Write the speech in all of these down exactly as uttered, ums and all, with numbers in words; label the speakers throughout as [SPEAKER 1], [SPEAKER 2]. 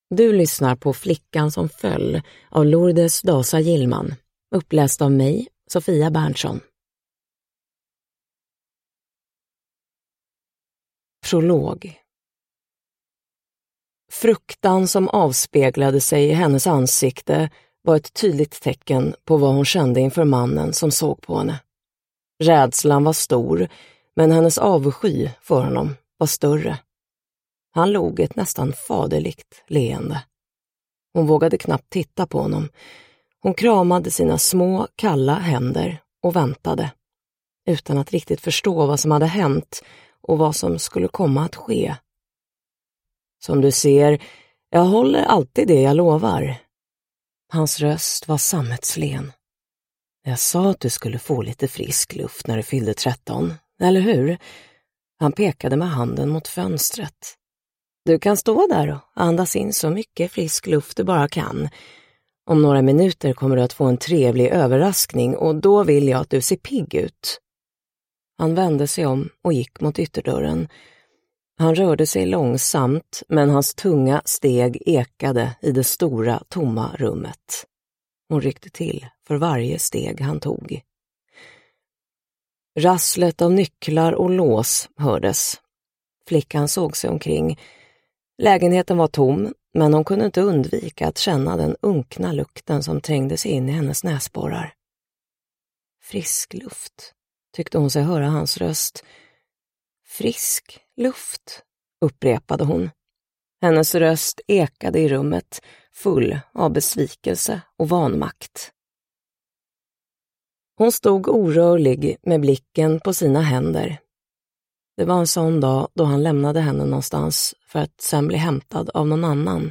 [SPEAKER 1] Du lyssnar på Flickan som föll av Lourdes Dasa Gillman, uppläst av mig, Sofia Berntsson. Prolog. Fruktan som avspeglade sig i hennes ansikte var ett tydligt tecken på vad hon kände inför mannen som såg på henne. Rädslan var stor, men hennes avsky för honom var större. Han log ett nästan faderligt leende. Hon vågade knappt titta på honom. Hon kramade sina små, kalla händer och väntade, utan att riktigt förstå vad som hade hänt och vad som skulle komma att ske. Som du ser, jag håller alltid det jag lovar. Hans röst var sammetslen. Jag sa att du skulle få lite frisk luft när du fyllde tretton, eller hur? Han pekade med handen mot fönstret. Du kan stå där och andas in så mycket frisk luft du bara kan. Om några minuter kommer du att få en trevlig överraskning och då vill jag att du ser pigg ut. Han vände sig om och gick mot ytterdörren. Han rörde sig långsamt, men hans tunga steg ekade i det stora, tomma rummet. Hon ryckte till för varje steg han tog. Rasslet av nycklar och lås hördes. Flickan såg sig omkring. Lägenheten var tom, men hon kunde inte undvika att känna den unkna lukten som trängde sig in i hennes näsborrar. Frisk luft, tyckte hon sig höra hans röst. Frisk luft, upprepade hon. Hennes röst ekade i rummet, full av besvikelse och vanmakt. Hon stod orörlig med blicken på sina händer. Det var en sån dag då han lämnade henne någonstans för att sen bli hämtad av någon annan.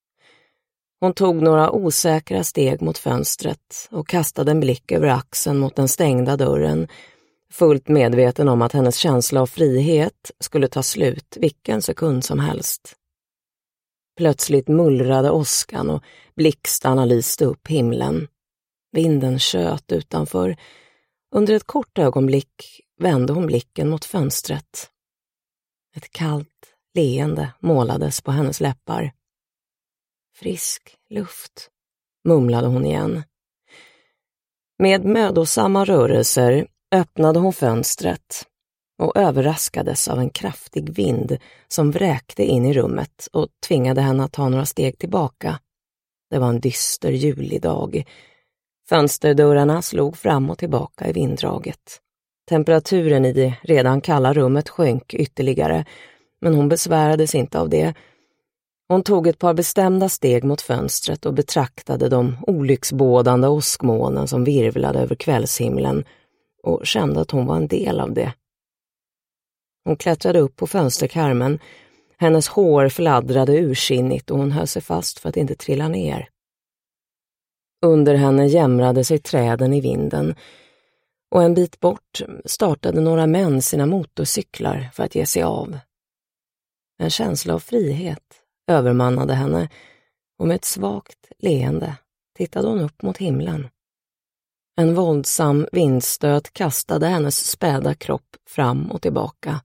[SPEAKER 1] Hon tog några osäkra steg mot fönstret och kastade en blick över axeln mot den stängda dörren, fullt medveten om att hennes känsla av frihet skulle ta slut vilken sekund som helst. Plötsligt mullrade åskan och blixtarna lyste upp himlen. Vinden tjöt utanför. Under ett kort ögonblick vände hon blicken mot fönstret. Ett kallt leende målades på hennes läppar. Frisk luft, mumlade hon igen. Med mödosamma rörelser öppnade hon fönstret och överraskades av en kraftig vind som vräkte in i rummet och tvingade henne att ta några steg tillbaka. Det var en dyster julidag. Fönsterdörrarna slog fram och tillbaka i vinddraget. Temperaturen i det redan kalla rummet sjönk ytterligare, men hon besvärades inte av det. Hon tog ett par bestämda steg mot fönstret och betraktade de olycksbådande åskmolnen som virvlade över kvällshimlen och kände att hon var en del av det. Hon klättrade upp på fönsterkarmen. Hennes hår fladdrade ursinnigt och hon höll sig fast för att inte trilla ner. Under henne jämrade sig träden i vinden och en bit bort startade några män sina motorcyklar för att ge sig av. En känsla av frihet övermannade henne och med ett svagt leende tittade hon upp mot himlen. En våldsam vindstöt kastade hennes späda kropp fram och tillbaka.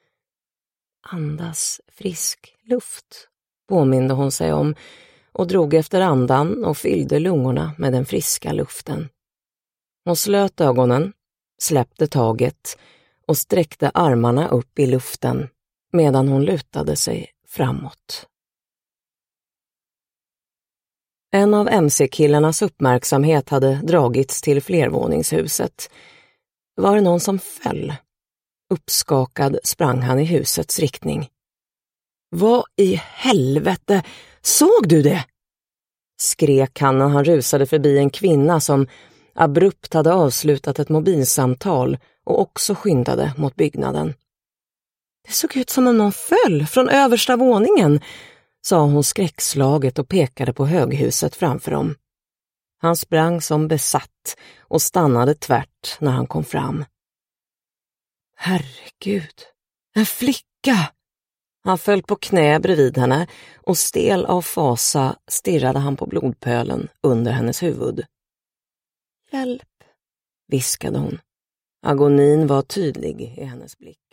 [SPEAKER 1] Andas frisk luft, påminde hon sig om och drog efter andan och fyllde lungorna med den friska luften. Hon slöt ögonen, släppte taget och sträckte armarna upp i luften medan hon lutade sig framåt. En av M C-killarnas uppmärksamhet hade dragits till flervåningshuset. Var det någon som föll? Uppskakad sprang han i husets riktning. Vad i helvete? Såg du det? Skrek han när han rusade förbi en kvinna som abrupt hade avslutat ett mobilsamtal och också skyndade mot byggnaden. Det såg ut som om någon föll från översta våningen, sa hon skräckslaget och pekade på höghuset framför dem. Han sprang som besatt och stannade tvärt när han kom fram. Herregud, en flicka! Han föll på knä bredvid henne och stel av fasa stirrade han på blodpölen under hennes huvud. Hjälp, viskade hon. Agonin var tydlig i hennes blick.